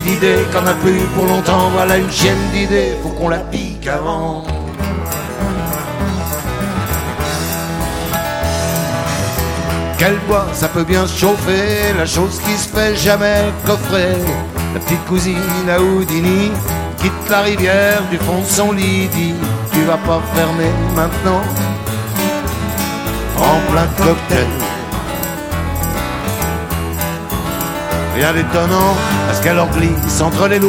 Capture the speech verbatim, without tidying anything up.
d'idées, qu'on a plus pour longtemps. Voilà une chienne d'idées, faut qu'on la pique avant. Quel bois, ça peut bien se chauffer, la chose qui se fait jamais coffrer. La petite cousine à Houdini quitte la rivière du fond de son lit, dit tu vas pas fermer maintenant, en plein cocktail. Rien d'étonnant, parce qu'elle en glisse entre les doigts.